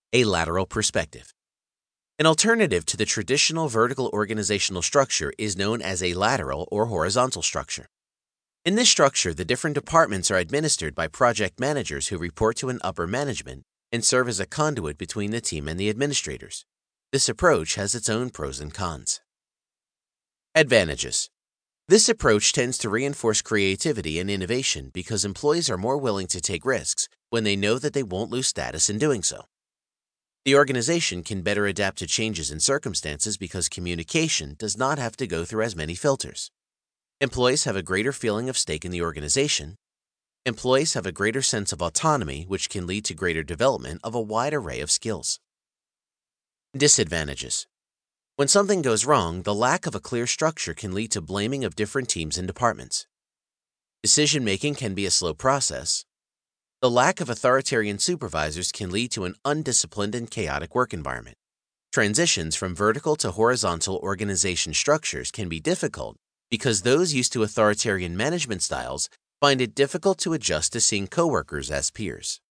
A lateral perspective. An alternative to the traditional vertical organizational structure is known as a lateral or horizontal structure. In this structure, the different departments are administered by project managers who report to an upper management and serve as a conduit between the team and the administrators. This approach has its own pros and cons. Advantages. This approach tends to reinforce creativity and innovation because employees are more willing to take risks when they know that they won't lose status in doing so. The organization can better adapt to changes in circumstances because communication does not have to go through as many filters. Employees have a greater feeling of stake in the organization. Employees have a greater sense of autonomy, which can lead to greater development of a wide array of skills. Disadvantages. When something goes wrong, the lack of a clear structure can lead to blaming of different teams and departments. Decision-making can be a slow process. The lack of authoritarian supervisors can lead to an undisciplined and chaotic work environment. Transitions from vertical to horizontal organization structures can be difficult because those used to authoritarian management styles find it difficult to adjust to seeing coworkers as peers.